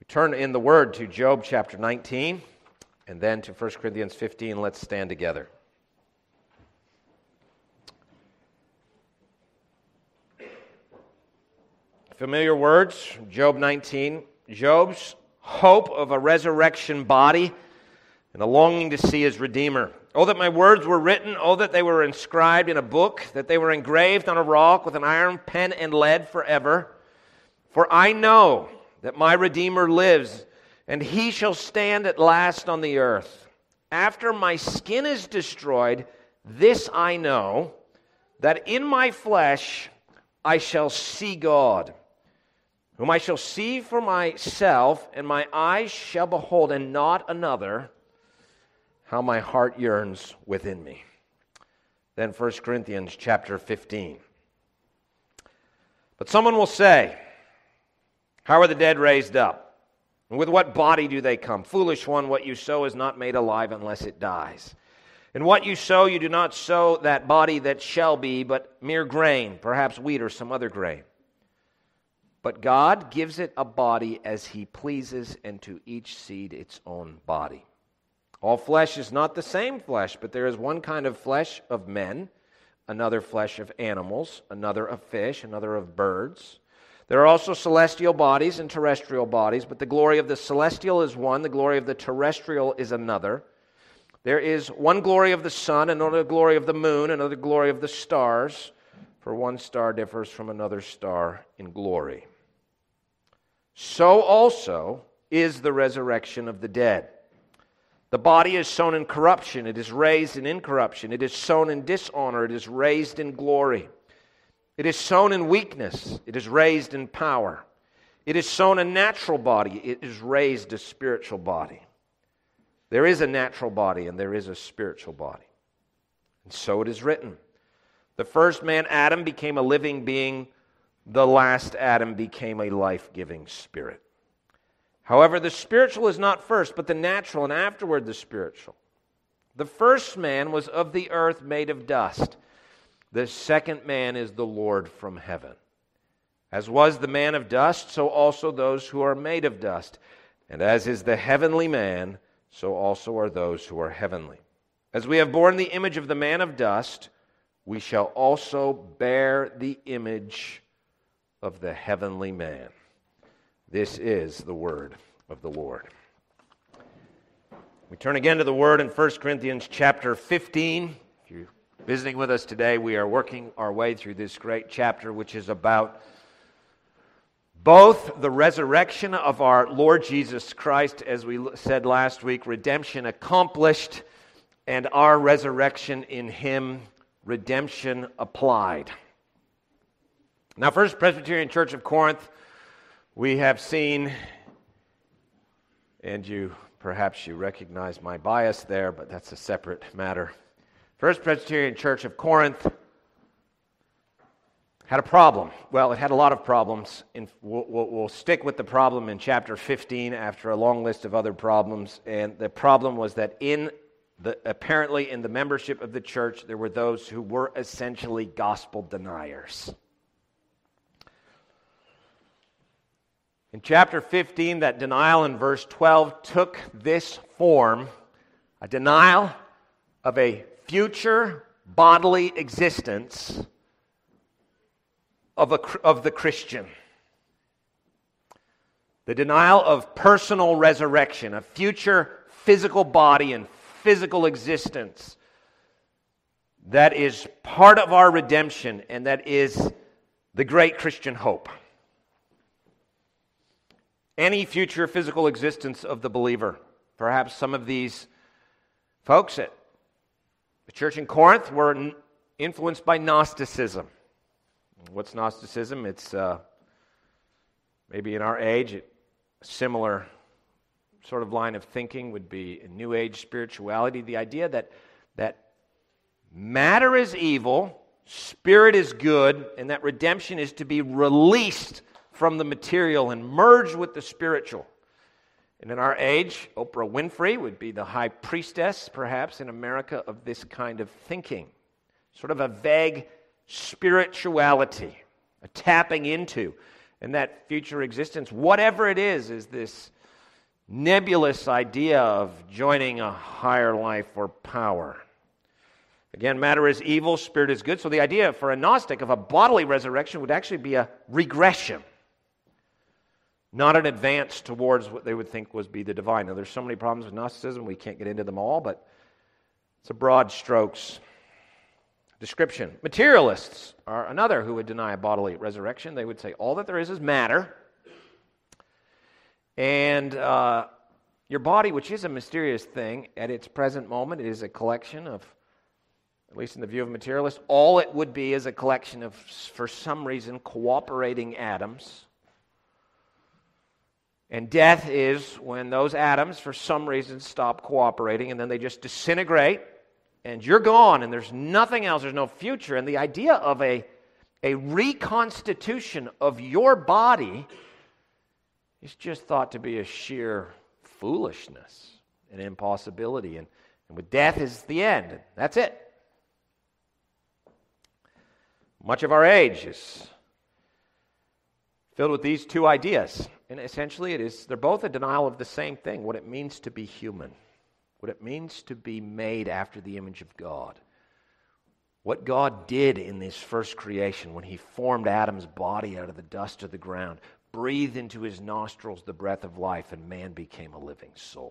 Turn in the Word to Job chapter 19, and then to 1 Corinthians 15. Let's stand together. Familiar words, Job 19. Job's hope of a resurrection body and a longing to see his Redeemer. Oh, that my words were written. Oh, that they were inscribed in a book, that they were engraved on a rock with an iron pen and lead forever. For I know that my Redeemer lives, and he shall stand at last on the earth. After my skin is destroyed, this I know, that in my flesh I shall see God, whom I shall see for myself, and my eyes shall behold, and not another, how my heart yearns within me. Then 1 Corinthians chapter 15. But someone will say, how are the dead raised up? And with what body do they come? Foolish one, what you sow is not made alive unless it dies. And what you sow, you do not sow that body that shall be, but mere grain, perhaps wheat or some other grain. But God gives it a body as he pleases, and to each seed its own body. All flesh is not the same flesh, but there is one kind of flesh of men, another flesh of animals, another of fish, another of birds. There are also celestial bodies and terrestrial bodies, but the glory of the celestial is one, the glory of the terrestrial is another. There is one glory of the sun, another glory of the moon, another glory of the stars, for one star differs from another star in glory. So also is the resurrection of the dead. The body is sown in corruption, it is raised in incorruption. It is sown in dishonor, it is raised in glory. It is sown in weakness, it is raised in power. It is sown a natural body, it is raised a spiritual body. There is a natural body and there is a spiritual body. And so it is written. The first man, Adam, became a living being. The last Adam became a life-giving spirit. However, the spiritual is not first, but the natural, and afterward the spiritual. The first man was of the earth, made of dust. The second man is the Lord from heaven. As was the man of dust, so also those who are made of dust. And as is the heavenly man, so also are those who are heavenly. As we have borne the image of the man of dust, we shall also bear the image of the heavenly man. This is the word of the Lord. We turn again to the word in 1 Corinthians chapter 15. If you're visiting with us today, we are working our way through this great chapter, which is about both the resurrection of our Lord Jesus Christ, as we said last week, redemption accomplished, and our resurrection in Him, redemption applied. Now, First Presbyterian Church of Corinth, we have seen, and perhaps you recognize my bias there, but that's a separate matter. First Presbyterian Church of Corinth had a problem. Well, it had a lot of problems. We'll stick with the problem in chapter 15 after a long list of other problems. And the problem was that apparently in the membership of the church, there were those who were essentially gospel deniers. In chapter 15, that denial in verse 12 took this form, a denial of a future bodily existence of the Christian. The denial of personal resurrection, a future physical body and physical existence that is part of our redemption and that is the great Christian hope. Any future physical existence of the believer. Perhaps some of these folks at the church in Corinth were influenced by Gnosticism. What's Gnosticism? It's maybe in our age, a similar sort of line of thinking would be a New Age spirituality. The idea that matter is evil, spirit is good, and that redemption is to be released from the material and merged with the spiritual. And in our age, Oprah Winfrey would be the high priestess, perhaps, in America of this kind of thinking. Sort of a vague spirituality, a tapping into, and that future existence, whatever it is this nebulous idea of joining a higher life or power. Again, matter is evil, spirit is good. So the idea for a Gnostic of a bodily resurrection would actually be a regression, not an advance towards what they would think was be the divine. Now, there's so many problems with Gnosticism, we can't get into them all, but it's a broad strokes description. Materialists are another who would deny a bodily resurrection. They would say all that there is matter, and your body, which is a mysterious thing, at its present moment, it is a collection of, at least in the view of materialists, all it would be is a collection of, for some reason, cooperating atoms. And death is when those atoms, for some reason, stop cooperating, and then they just disintegrate, and you're gone, and there's nothing else, there's no future. And the idea of a reconstitution of your body is just thought to be a sheer foolishness, an impossibility. And with death is the end. That's it. Much of our age is filled with these two ideas. And essentially they're both a denial of the same thing, what it means to be human, what it means to be made after the image of God. What God did in this first creation when He formed Adam's body out of the dust of the ground, breathed into his nostrils the breath of life, and man became a living soul.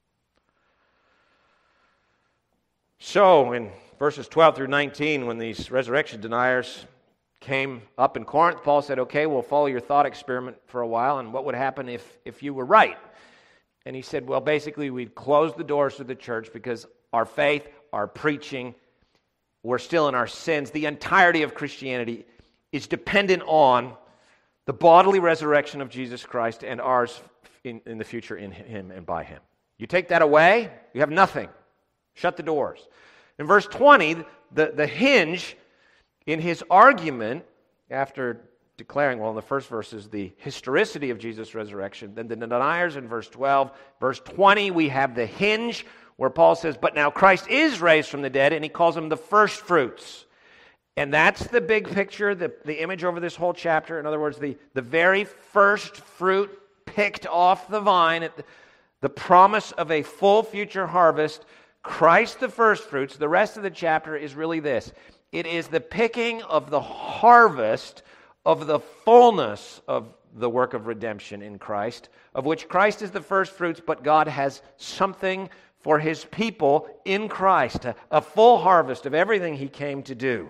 So, in verses 12 through 19, when these resurrection deniers came up in Corinth, Paul said, okay, we'll follow your thought experiment for a while, and what would happen if you were right? And he said, well, basically, we'd close the doors to the church because our faith, our preaching, we're still in our sins. The entirety of Christianity is dependent on the bodily resurrection of Jesus Christ and ours in the future in Him and by Him. You take that away, you have nothing. Shut the doors. In verse 20, the hinge in his argument, after declaring, well, in the first verse is the historicity of Jesus' resurrection, then the deniers in verse 12. Verse 20, we have the hinge where Paul says, but now Christ is raised from the dead, and he calls them the first fruits. And that's the big picture, the image over this whole chapter. In other words, the very first fruit picked off the vine, the promise of a full future harvest, Christ the first fruits. The rest of the chapter is really this. It is the picking of the harvest of the fullness of the work of redemption in Christ, of which Christ is the first fruits, but God has something for His people in Christ, a full harvest of everything He came to do.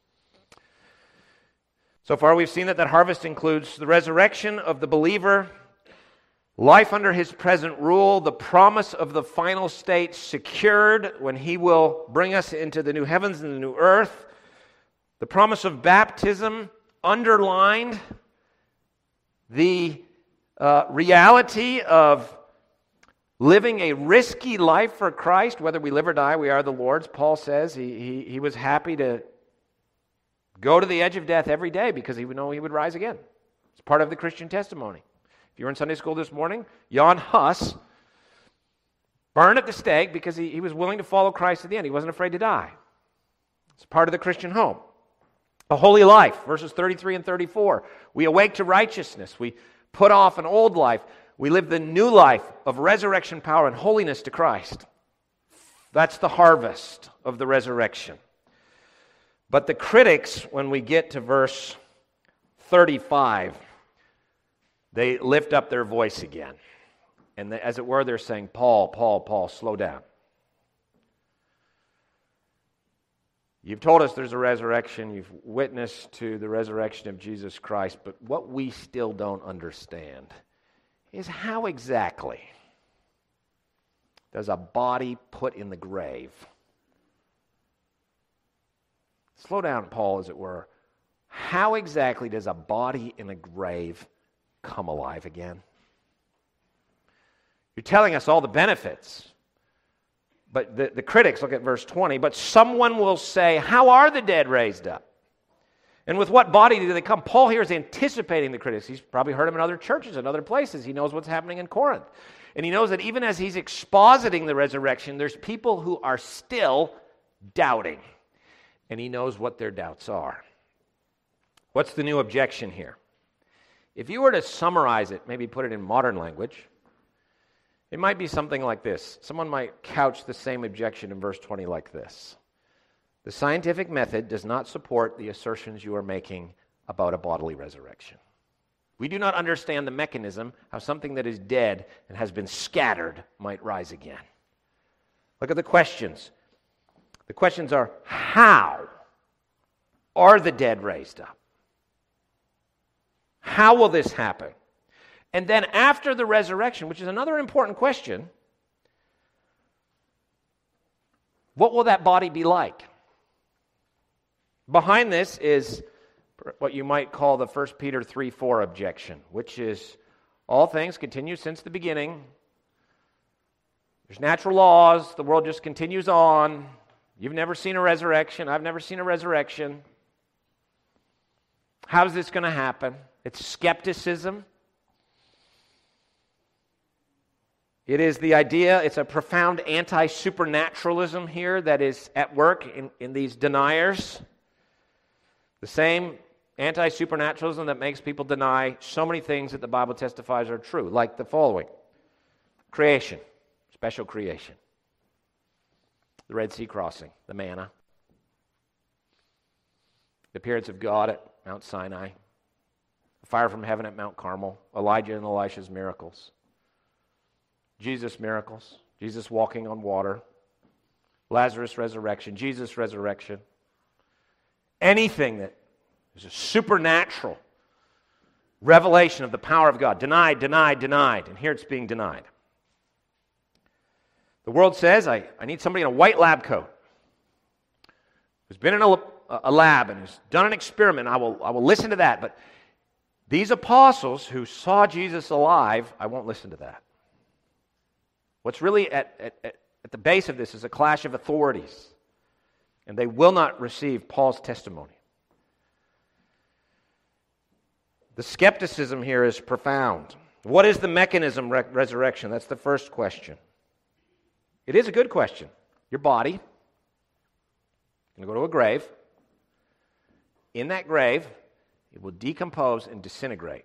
So far we've seen that harvest includes the resurrection of the believer, life under His present rule, the promise of the final state secured when He will bring us into the new heavens and the new earth, the promise of baptism underlined, the reality of living a risky life for Christ, whether we live or die, we are the Lord's. Paul says he was happy to go to the edge of death every day because he would know he would rise again. It's part of the Christian testimony. If you were in Sunday school this morning, Jan Hus burned at the stake because he was willing to follow Christ to the end. He wasn't afraid to die. It's part of the Christian hope. A holy life, verses 33 and 34. We awake to righteousness. We put off an old life. We live the new life of resurrection power and holiness to Christ. That's the harvest of the resurrection. But the critics, when we get to verse 35, they lift up their voice again. And as it were, they're saying, Paul, slow down. You've told us there's a resurrection. You've witnessed to the resurrection of Jesus Christ. But what we still don't understand is how exactly does a body put in the grave? Slow down, Paul, as it were. How exactly does a body in a grave come alive again? You're telling us all the benefits. But the critics, look at verse 20, but someone will say, how are the dead raised up? And with what body do they come? Paul here is anticipating the critics. He's probably heard them in other churches and other places. He knows what's happening in Corinth. And he knows that even as he's expositing the resurrection, there's people who are still doubting. And he knows what their doubts are. What's the new objection here? If you were to summarize it, maybe put it in modern language, It might be something like this. Someone might couch the same objection in verse 20 like this. The scientific method does not support the assertions you are making about a bodily resurrection. We do not understand the mechanism how something that is dead and has been scattered might rise again. Look at the questions. The questions are, how are the dead raised up? How will this happen? And then after the resurrection, which is another important question, what will that body be like? Behind this is what you might call the 1 Peter 3:4 objection, which is all things continue since the beginning. There's natural laws. The world just continues on. You've never seen a resurrection. I've never seen a resurrection. How is this going to happen? It's skepticism. It is the idea, it's a profound anti-supernaturalism here that is at work in these deniers. The same anti-supernaturalism that makes people deny so many things that the Bible testifies are true, like the following. Creation, special creation. The Red Sea crossing, the manna. The appearance of God at Mount Sinai. The fire from heaven at Mount Carmel. Elijah and Elisha's miracles. Jesus' miracles. Jesus walking on water. Lazarus' resurrection. Jesus' resurrection. Anything that is a supernatural revelation of the power of God. Denied, denied, denied. And here it's being denied. The world says, I need somebody in a white lab coat who's been in a lab and who's done an experiment. I will listen to that. But these apostles who saw Jesus alive, I won't listen to that. What's really at the base of this is a clash of authorities. And they will not receive Paul's testimony. The skepticism here is profound. What is the mechanism of resurrection? That's the first question. It is a good question. Your body, you're going to go to a grave. In that grave, it will decompose and disintegrate.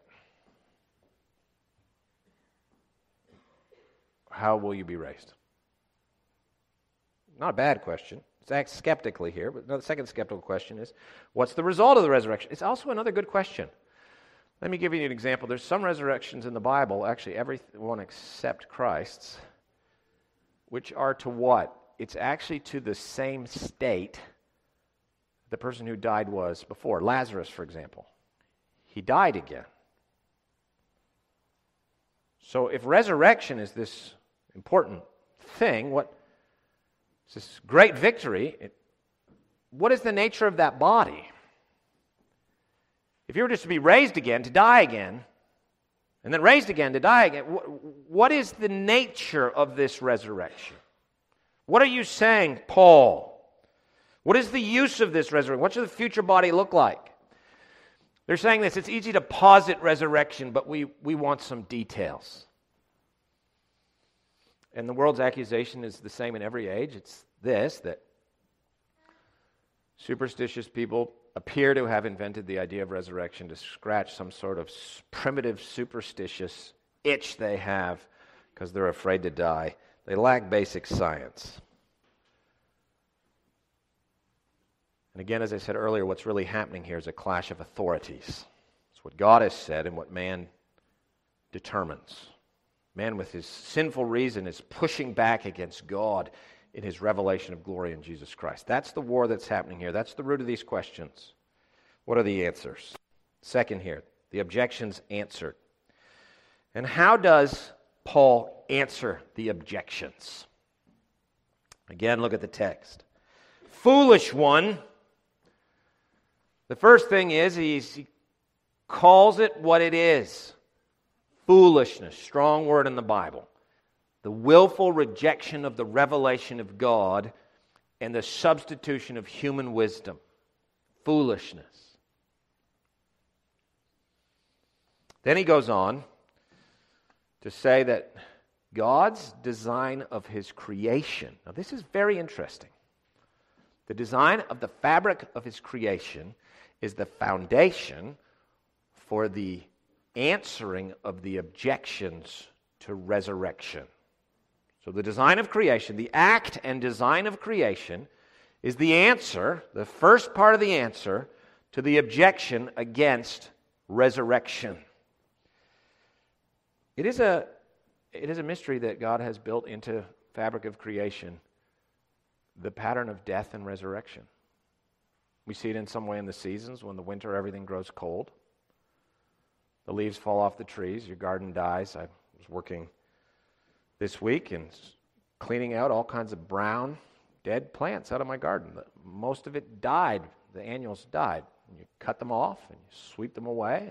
How will you be raised? Not a bad question. It's asked skeptically here, but the second skeptical question is, what's the result of the resurrection? It's also another good question. Let me give you an example. There's some resurrections in the Bible, actually everyone except Christ's, which are to what? It's actually to the same state the person who died was before. Lazarus, for example. He died again. So if resurrection is this important thing, it's this great victory, what is the nature of that body? If you were just to be raised again, to die again, and then raised again, to die again, what is the nature of this resurrection? What are you saying, Paul? What is the use of this resurrection? What should the future body look like? They're saying this, it's easy to posit resurrection, but we want some details. And the world's accusation is the same in every age. It's this, that superstitious people appear to have invented the idea of resurrection to scratch some sort of primitive superstitious itch they have because they're afraid to die. They lack basic science. And again, as I said earlier, what's really happening here is a clash of authorities. It's what God has said and what man determines. Man, with his sinful reason, is pushing back against God in his revelation of glory in Jesus Christ. That's the war that's happening here. That's the root of these questions. What are the answers? Second here, the objections answered. And how does Paul answer the objections? Again, look at the text. Foolish one. The first thing is he calls it what it is. Foolishness, strong word in the Bible. The willful rejection of the revelation of God and the substitution of human wisdom. Foolishness. Then he goes on to say that God's design of his creation. Now this is very interesting. The design of the fabric of his creation is the foundation for the answering of the objections to resurrection. So the design of creation, the act and design of creation, is the answer, the first part of the answer, to the objection against resurrection. It is a mystery that God has built into fabric of creation, the pattern of death and resurrection. We see it in some way in the seasons. When the winter, everything grows cold. The leaves fall off the trees. Your garden dies. I was working this week and cleaning out all kinds of brown, dead plants out of my garden. Most of it died. The annuals died. And you cut them off and you sweep them away.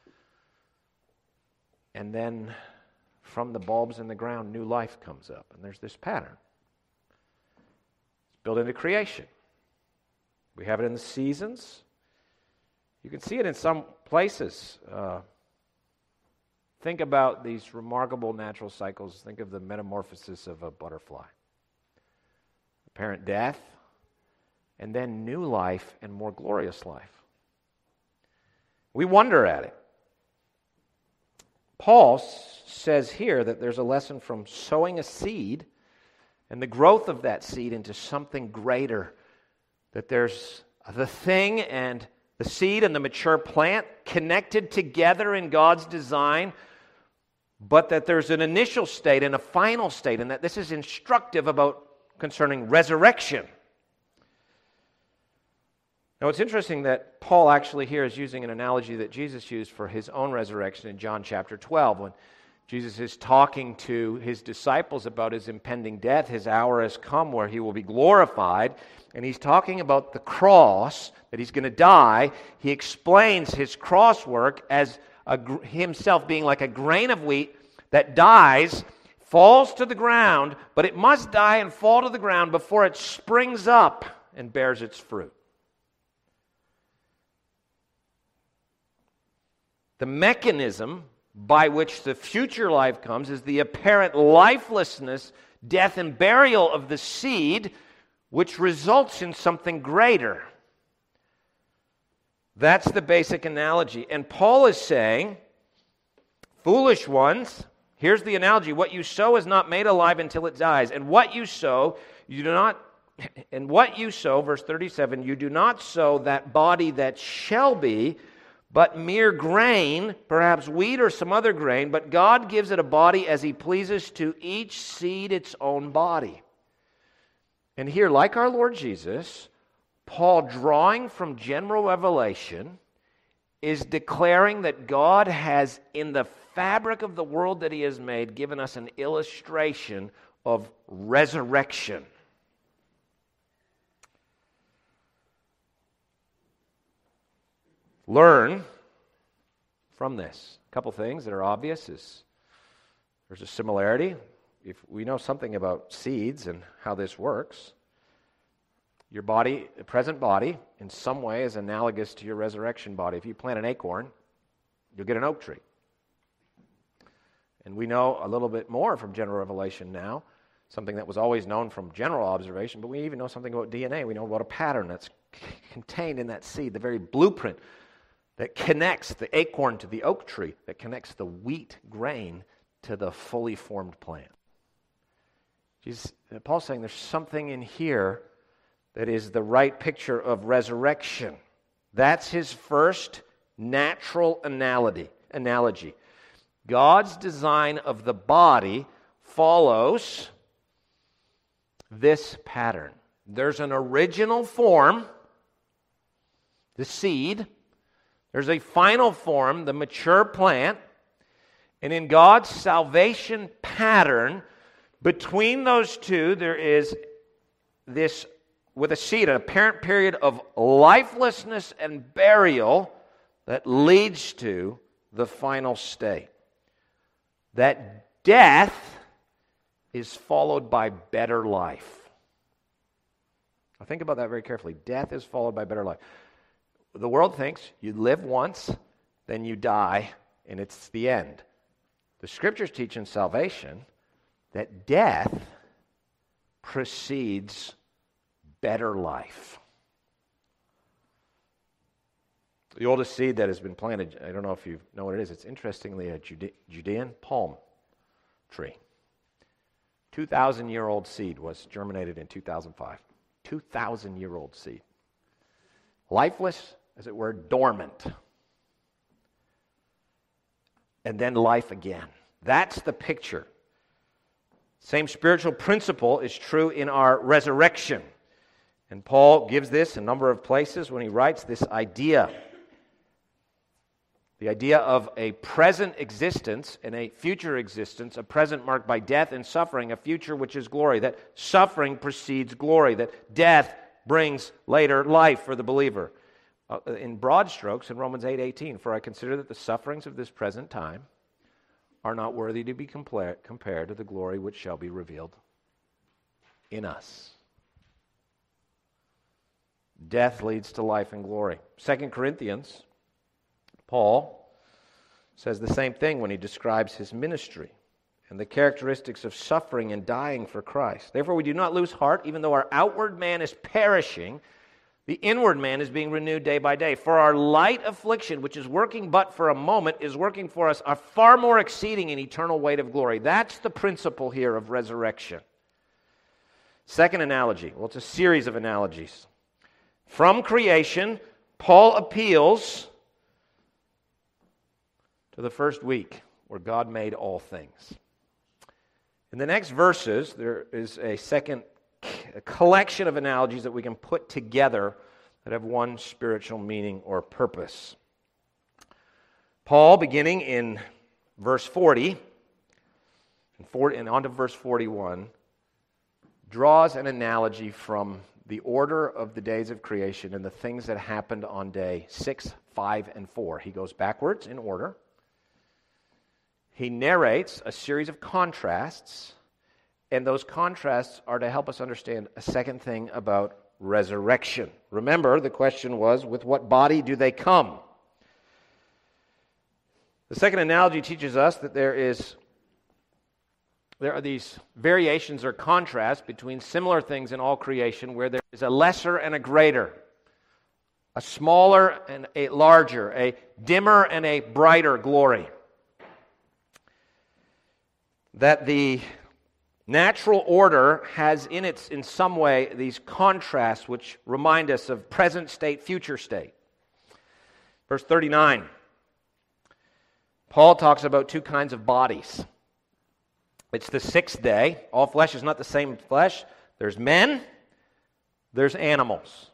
And then from the bulbs in the ground, new life comes up. And there's this pattern. It's built into creation. We have it in the seasons. You can see it in some places. Think about these remarkable natural cycles. Think of the metamorphosis of a butterfly. Apparent death, and then new life and more glorious life. We wonder at it. Paul says here that there's a lesson from sowing a seed and the growth of that seed into something greater. That there's the thing and the seed and the mature plant connected together in God's design, but that there's an initial state and a final state, and that this is instructive about concerning resurrection. Now, it's interesting that Paul actually here is using an analogy that Jesus used for his own resurrection in John chapter 12, when Jesus is talking to his disciples about his impending death. His hour has come where he will be glorified, and he's talking about the cross, that he's going to die. He explains his cross work as himself being like a grain of wheat that dies, falls to the ground, but it must die and fall to the ground before it springs up and bears its fruit. The mechanism by which the future life comes is the apparent lifelessness, death, and burial of the seed, which results in something greater. That's the basic analogy. And Paul is saying, foolish ones, here's the analogy: what you sow is not made alive until it dies. And what you sow, verse 37, you do not sow that body that shall be, but mere grain, perhaps wheat or some other grain, but God gives it a body as He pleases, to each seed its own body. And here, like our Lord Jesus, Paul, drawing from general revelation, is declaring that God has, in the fabric of the world that He has made, given us an illustration of resurrection. Learn from this. A couple things that are obvious is there's a similarity. If we know something about seeds and how this works, your body, the present body, in some way is analogous to your resurrection body. If you plant an acorn, you'll get an oak tree. And we know a little bit more from general revelation now, something that was always known from general observation, but we even know something about DNA. We know about a pattern that's contained in that seed, the very blueprint that connects the acorn to the oak tree, that connects the wheat grain to the fully formed plant. Paul's saying there's something in here that is the right picture of resurrection. That's his first natural analogy. God's design of the body follows this pattern. There's an original form, the seed. There's a final form, the mature plant. And in God's salvation pattern, between those two, there is this, with a seed, an apparent period of lifelessness and burial that leads to the final state. That death is followed by better life. Now think about that very carefully. Death is followed by better life. The world thinks you live once, then you die, and it's the end. The Scriptures teach in salvation that death precedes better life. The oldest seed that has been planted, I don't know if you know what it is, it's interestingly a Judean palm tree. 2,000-year-old seed was germinated in 2005. 2,000-year-old seed. Lifeless, as it were, dormant. And then life again. That's the picture. Same spiritual principle is true in our resurrection. And Paul gives this a number of places when he writes this idea. The idea of a present existence and a future existence, a present marked by death and suffering, a future which is glory, that suffering precedes glory, that death brings later life for the believer. In broad strokes, in Romans 8:18, for I consider that the sufferings of this present time are not worthy to be compared to the glory which shall be revealed in us. Death leads to life and glory. 2 Corinthians, Paul says the same thing when he describes his ministry and the characteristics of suffering and dying for Christ. Therefore we do not lose heart, even though our outward man is perishing, the inward man is being renewed day by day. For our light affliction, which is working but for a moment, is working for us a far more exceeding and eternal weight of glory. That's the principle here of resurrection. Second analogy. Well, it's a series of analogies. From creation, Paul appeals to the first week where God made all things. In the next verses, there is a collection of analogies that we can put together that have one spiritual meaning or purpose. Paul, beginning in verse 40 and on to verse 41, draws an analogy from the order of the days of creation and the things that happened on day 6, 5, and 4. He goes backwards in order. He narrates a series of contrasts, and those contrasts are to help us understand a second thing about resurrection. Remember, the question was, with what body do they come? The second analogy teaches us that there are these variations or contrasts between similar things in all creation where there is a lesser and a greater, a smaller and a larger, a dimmer and a brighter glory. That the natural order has in some way these contrasts which remind us of present state, future state. Verse 39, Paul talks about two kinds of bodies. It's the sixth day. All flesh is not the same flesh. There's men, there's animals.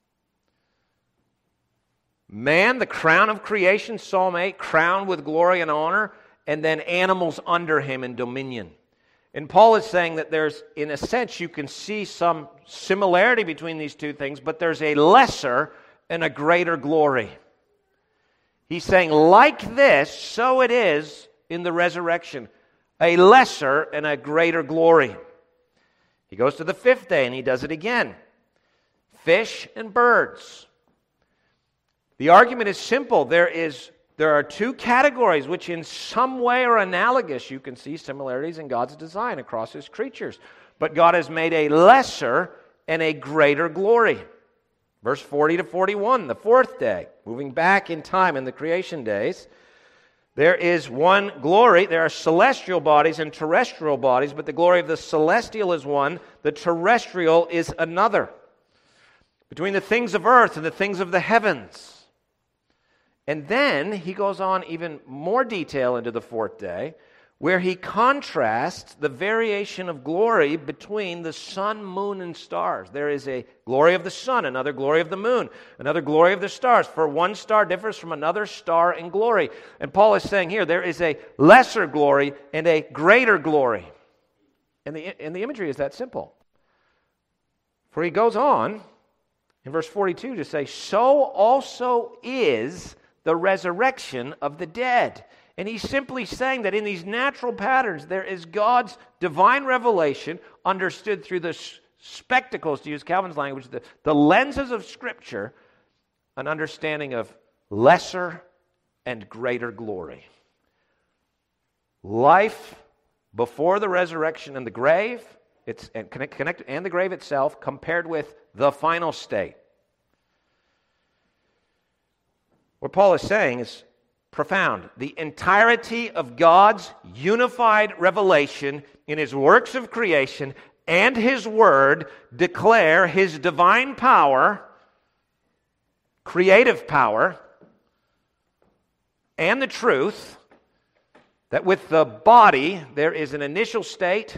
Man, the crown of creation, Psalm 8, crowned with glory and honor, and then animals under him in dominion. And Paul is saying that there's, in a sense, you can see some similarity between these two things, but there's a lesser and a greater glory. He's saying, like this, so it is in the resurrection. A lesser and a greater glory. He goes to the fifth day and he does it again. Fish and birds. The argument is simple. There are two categories which in some way are analogous. You can see similarities in God's design across His creatures. But God has made a lesser and a greater glory. Verse 40 to 41, the fourth day. Moving back in time in the creation days, there is one glory. There are celestial bodies and terrestrial bodies, but the glory of the celestial is one, the terrestrial is another. Between the things of earth and the things of the heavens. And then he goes on even more detail into the fourth day, where he contrasts the variation of glory between the sun, moon, and stars. There is a glory of the sun, another glory of the moon, another glory of the stars. For one star differs from another star in glory. And Paul is saying here, there is a lesser glory and a greater glory. And the imagery is that simple. For he goes on in verse 42 to say, so also is the resurrection of the dead. And he's simply saying that in these natural patterns, there is God's divine revelation understood through the spectacles, to use Calvin's language, the lenses of Scripture, an understanding of lesser and greater glory. Life before the resurrection and the grave, and the grave itself, compared with the final state. What Paul is saying is, profound. The entirety of God's unified revelation in His works of creation and His Word declare His divine power, creative power, and the truth that with the body there is an initial state,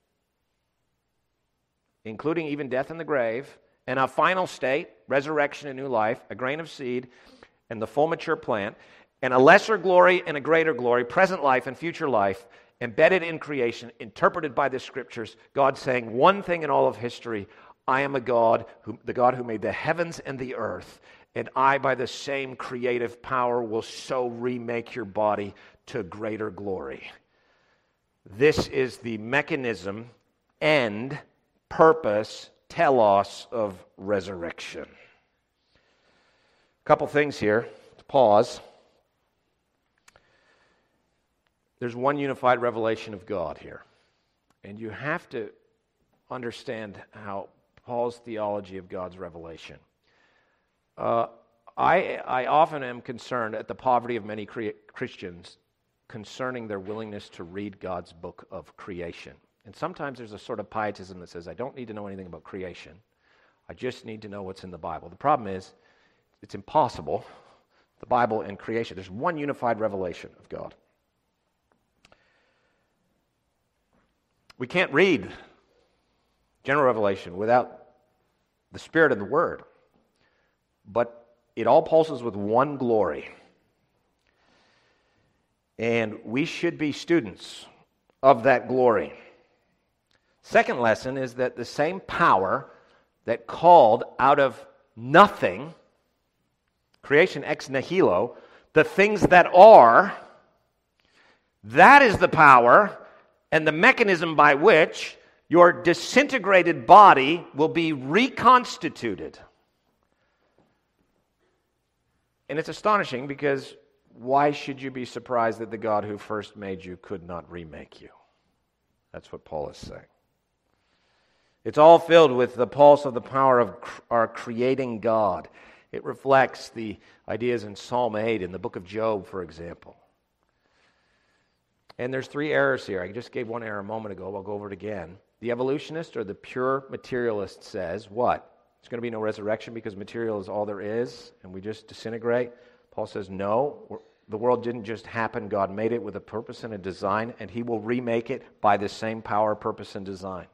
including even death in the grave, and a final state, resurrection and new life, a grain of seed, and the full mature plant, and a lesser glory and a greater glory, present life and future life, embedded in creation, interpreted by the Scriptures, God saying one thing in all of history: I am the God who made the heavens and the earth, and I, by the same creative power, will so remake your body to greater glory. This is the mechanism, end, purpose, telos of resurrection. A couple things here to pause. There's one unified revelation of God here. And you have to understand how Paul's theology of God's revelation. I often am concerned at the poverty of many Christians concerning their willingness to read God's book of creation. And sometimes there's a sort of pietism that says, I don't need to know anything about creation. I just need to know what's in the Bible. The problem is, it's impossible. The Bible and creation, there's one unified revelation of God. We can't read general revelation without the Spirit and the Word. But it all pulses with one glory. And we should be students of that glory. Second lesson is that the same power that called out of nothing, creation ex nihilo, the things that are, that is the power and the mechanism by which your disintegrated body will be reconstituted. And it's astonishing because why should you be surprised that the God who first made you could not remake you? That's what Paul is saying. It's all filled with the pulse of the power of our creating God. It reflects the ideas in Psalm 8, in the book of Job, for example. And there's three errors here. I just gave one error a moment ago. I'll go over it again. The evolutionist or the pure materialist says, what? There's going to be no resurrection because material is all there is and we just disintegrate. Paul says, no, the world didn't just happen. God made it with a purpose and a design, and He will remake it by the same power, purpose, and design.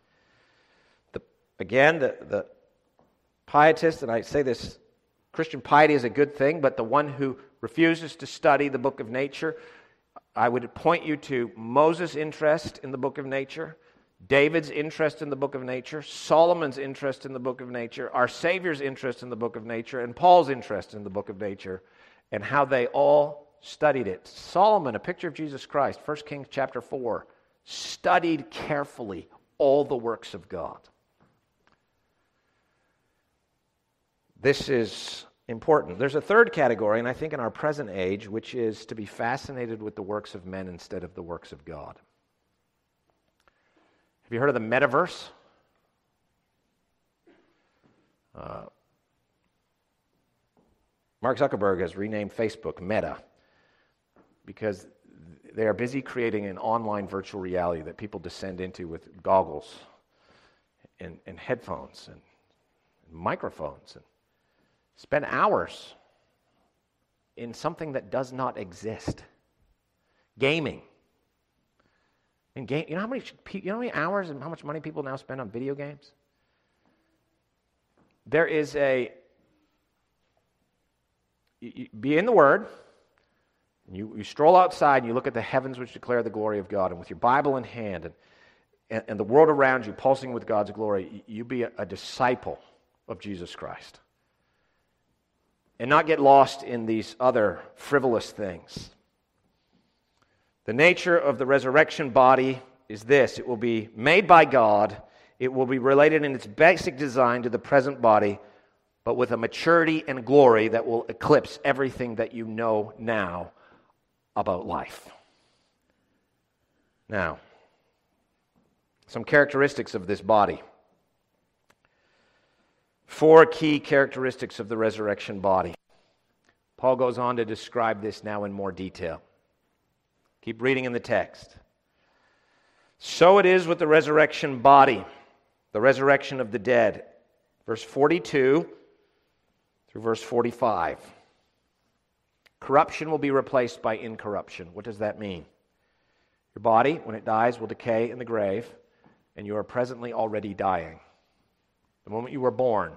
The pietist, and I say this, Christian piety is a good thing, but the one who refuses to study the book of nature, I would point you to Moses' interest in the book of nature, David's interest in the book of nature, Solomon's interest in the book of nature, our Savior's interest in the book of nature, and Paul's interest in the book of nature, and how they all studied it. Solomon, a picture of Jesus Christ, 1 Kings chapter 4, studied carefully all the works of God. This is important. There's a third category, and I think in our present age, which is to be fascinated with the works of men instead of the works of God. Have you heard of the metaverse? Mark Zuckerberg has renamed Facebook Meta because they are busy creating an online virtual reality that people descend into with goggles and headphones and microphones and spend hours in something that does not exist. Gaming. You know how many hours and how much money people now spend on video games? There is you be in the Word, and you stroll outside and you look at the heavens which declare the glory of God, and with your Bible in hand and the world around you pulsing with God's glory, you be a disciple of Jesus Christ. And not get lost in these other frivolous things. The nature of the resurrection body is this: it will be made by God, it will be related in its basic design to the present body, but with a maturity and glory that will eclipse everything that you know now about life. Now, some characteristics of this body. 4 key characteristics of the resurrection body. Paul goes on to describe this now in more detail. Keep reading in the text. So it is with the resurrection body, the resurrection of the dead. Verse 42 through verse 45. Corruption will be replaced by incorruption. What does that mean? Your body, when it dies, will decay in the grave, and you are presently already dying. The moment you were born,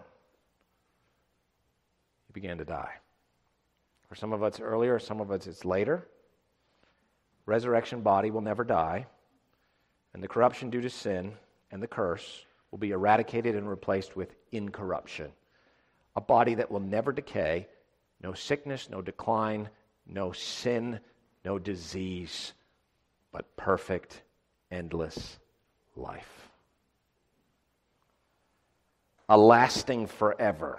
you began to die. For some of us earlier, some of us it's later. Resurrection body will never die, and the corruption due to sin and the curse will be eradicated and replaced with incorruption. A body that will never decay, no sickness, no decline, no sin, no disease, but perfect, endless life. A lasting forever.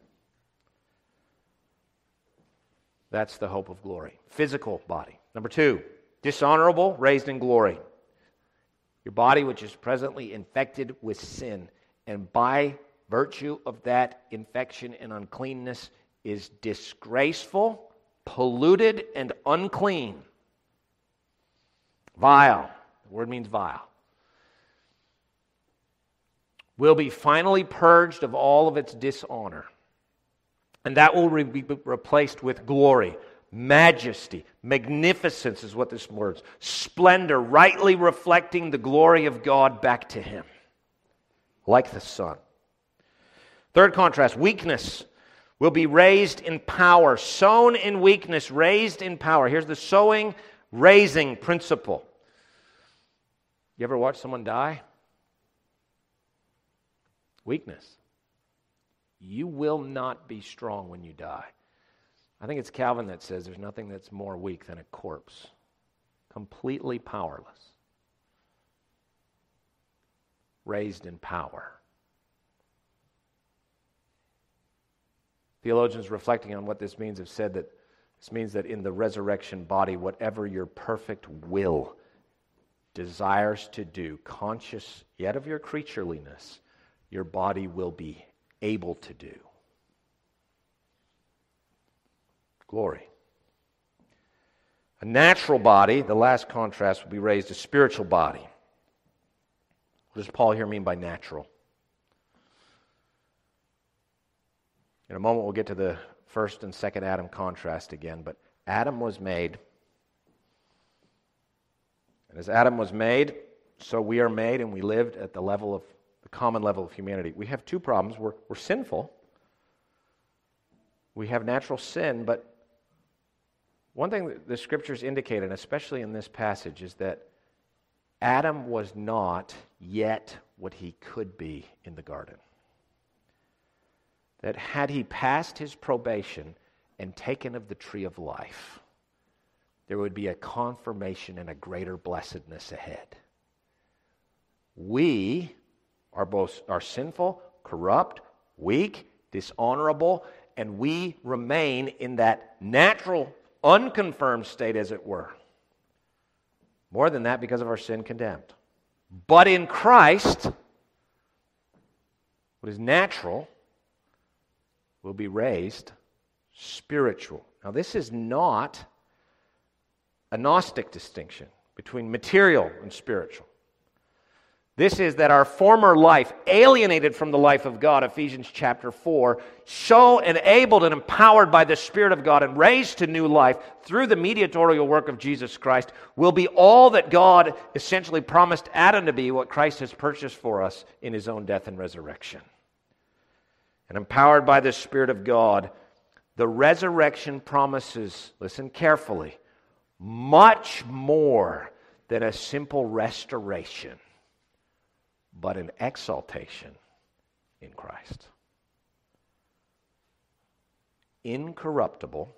That's the hope of glory. Physical body. Number 2, dishonorable, raised in glory. Your body, which is presently infected with sin, and by virtue of that infection and uncleanness is disgraceful, polluted, and unclean. Vile. The word means vile. Will be finally purged of all of its dishonor. And that will be replaced with glory, majesty, magnificence is what this word is. Splendor, rightly reflecting the glory of God back to Him. Like the sun. Third contrast, weakness will be raised in power. Sown in weakness, raised in power. Here's the sowing, raising principle. You ever watch someone die? Weakness. You will not be strong when you die. I think it's Calvin that says there's nothing that's more weak than a corpse. Completely powerless. Raised in power. Theologians reflecting on what this means have said that this means that in the resurrection body, whatever your perfect will desires to do, conscious yet of your creatureliness, your body will be able to do. Glory. A natural body, the last contrast, will be raised a spiritual body. What does Paul here mean by natural? In a moment we'll get to the first and second Adam contrast again, but Adam was made. And as Adam was made, so we are made, and we lived at the common level of humanity. We have two problems. We're sinful. We have natural sin, but one thing that the Scriptures indicate, and especially in this passage, is that Adam was not yet what he could be in the garden. That had he passed his probation and taken of the tree of life, there would be a confirmation and a greater blessedness ahead. We are sinful, corrupt, weak, dishonorable, and we remain in that natural, unconfirmed state, as it were. More than that, because of our sin, condemned. But in Christ, what is natural will be raised spiritual. Now, this is not a Gnostic distinction between material and spiritual. This is that our former life, alienated from the life of God, Ephesians chapter 4, so enabled and empowered by the Spirit of God and raised to new life through the mediatorial work of Jesus Christ, will be all that God essentially promised Adam to be, what Christ has purchased for us in His own death and resurrection. And empowered by the Spirit of God, the resurrection promises, listen carefully, much more than a simple restoration, but an exaltation in Christ. Incorruptible,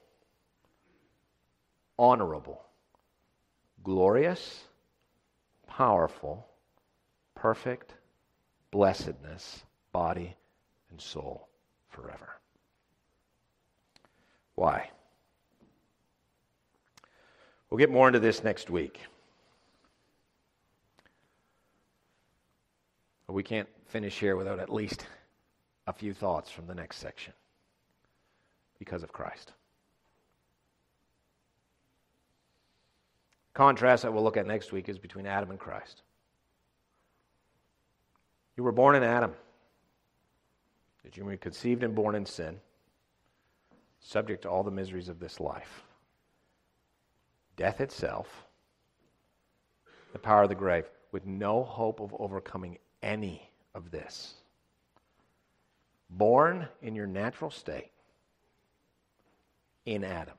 honorable, glorious, powerful, perfect, blessedness, body and soul forever. Why? We'll get more into this next week. But we can't finish here without at least a few thoughts from the next section. Because of Christ. contrast that we'll look at next week is between Adam and Christ. You were born in Adam. That you were conceived and born in sin, subject to all the miseries of this life. Death itself, the power of the grave, with no hope of overcoming any of this. Born in your natural state in Adam.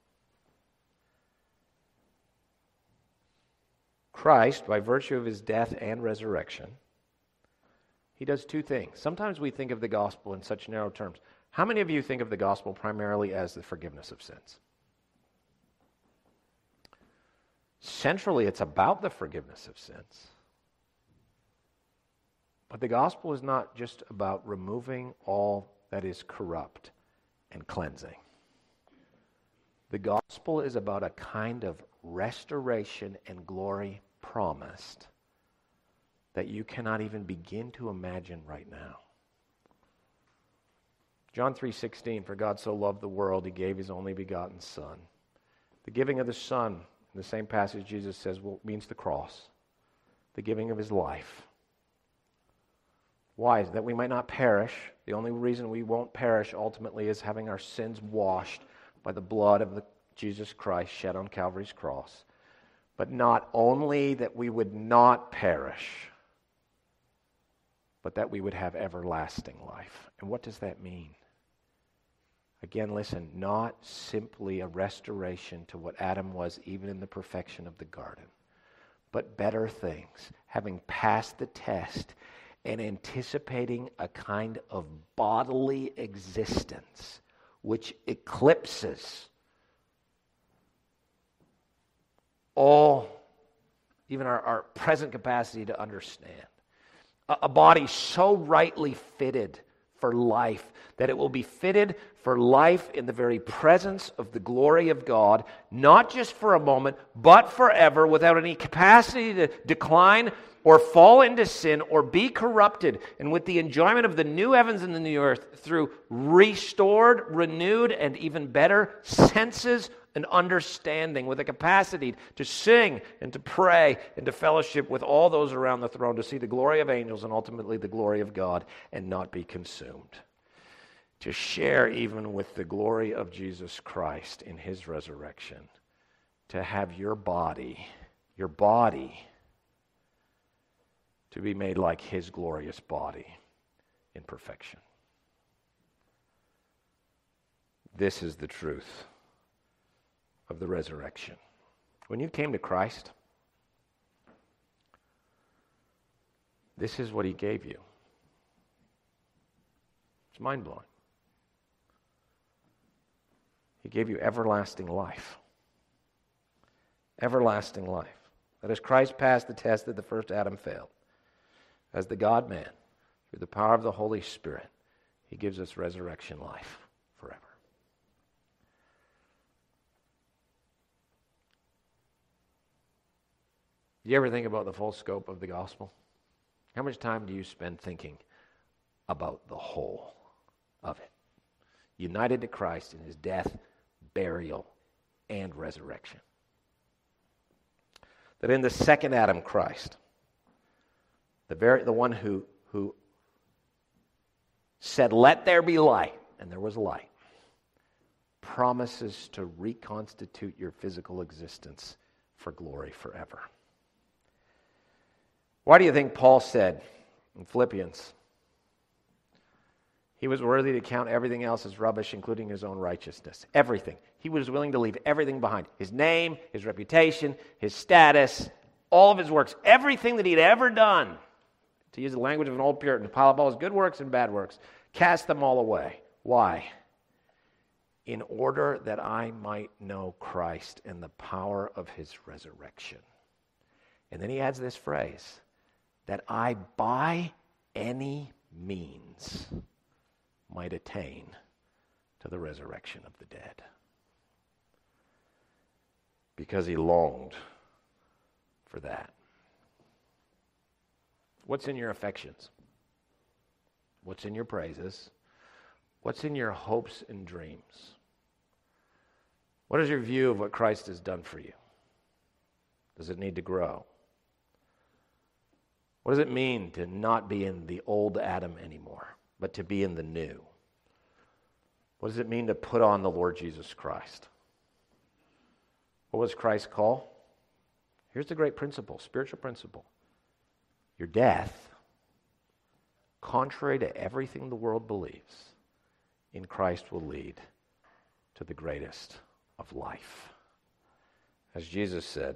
Christ, by virtue of his death and resurrection, he does two things. Sometimes we think of the gospel in such narrow terms. How many of you think of the gospel primarily as the forgiveness of sins? Centrally, it's about the forgiveness of sins. But the gospel is not just about removing all that is corrupt and cleansing. The gospel is about a kind of restoration and glory promised that you cannot even begin to imagine right now. John 3:16, for God so loved the world, he gave his only begotten Son. The giving of the Son, in the same passage Jesus says, means the cross. The giving of his life. Why? That we might not perish. The only reason we won't perish ultimately is having our sins washed by the blood of Jesus Christ shed on Calvary's cross. But not only that we would not perish, but that we would have everlasting life. And what does that mean? Again, listen, not simply a restoration to what Adam was even in the perfection of the garden, but better things, having passed the test and anticipating a kind of bodily existence which eclipses all, even our present capacity to understand. A body so rightly fitted for life that it will be fitted for life in the very presence of the glory of God, not just for a moment, but forever, without any capacity to decline or fall into sin or be corrupted, and with the enjoyment of the new heavens and the new earth through restored, renewed, and even better senses and understanding, with a capacity to sing and to pray and to fellowship with all those around the throne, to see the glory of angels and ultimately the glory of God and not be consumed. To share even with the glory of Jesus Christ in his resurrection. To have your body to be made like his glorious body in perfection. This is the truth of the resurrection. When you came to Christ, this is what he gave you. It's mind-blowing. He gave you everlasting life. Everlasting life. That as Christ passed the test that the first Adam failed, as the God-man, through the power of the Holy Spirit, he gives us resurrection life forever. Do you ever think about the full scope of the gospel? How much time do you spend thinking about the whole of it? United to Christ in his death, burial, and resurrection. That in the second Adam, Christ, the one who said, "Let there be light," and there was light, promises to reconstitute your physical existence for glory forever. Why do you think Paul said in Philippians, he was worthy to count everything else as rubbish, including his own righteousness? Everything. He was willing to leave everything behind. His name, his reputation, his status, all of his works, everything that he'd ever done. To use the language of an old Puritan, pile up all his good works and bad works. Cast them all away. Why? In order that I might know Christ and the power of his resurrection. And then he adds this phrase, that I by any means might attain to the resurrection of the dead. Because he longed for that. What's in your affections? What's in your praises? What's in your hopes and dreams? What is your view of what Christ has done for you? Does it need to grow? What does it mean to not be in the old Adam anymore, but to be in the new? What does it mean to put on the Lord Jesus Christ? What was Christ's call? Here's the great principle, spiritual principle. Your death, contrary to everything the world believes, in Christ will lead to the greatest of life. As Jesus said,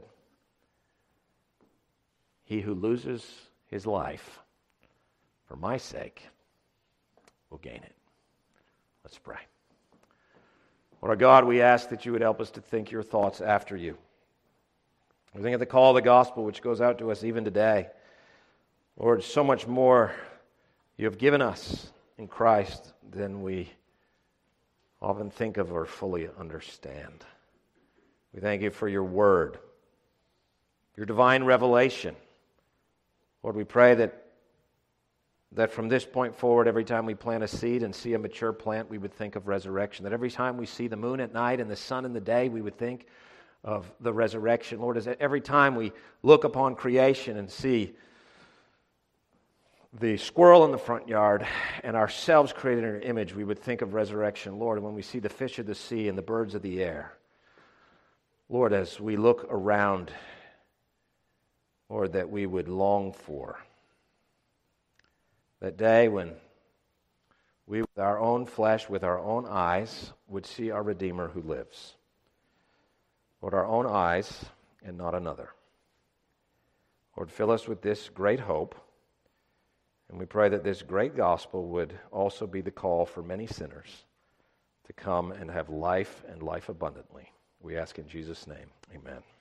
he who loses his life for my sake will gain it. Let's pray. Lord our God, we ask that you would help us to think your thoughts after you. We think of the call of the gospel which goes out to us even today. Lord, so much more you have given us in Christ than we often think of or fully understand. We thank you for your word, your divine revelation. Lord, we pray that from this point forward, every time we plant a seed and see a mature plant, we would think of resurrection. That every time we see the moon at night and the sun in the day, we would think of the resurrection. Lord, as every time we look upon creation and see the squirrel in the front yard and ourselves created in our image, we would think of resurrection. Lord, when we see the fish of the sea and the birds of the air, Lord, as we look around, Lord, that we would long for that day when we, with our own flesh, with our own eyes, would see our Redeemer who lives. Lord, our own eyes and not another. Lord, fill us with this great hope, and we pray that this great gospel would also be the call for many sinners to come and have life and life abundantly. We ask in Jesus' name, amen.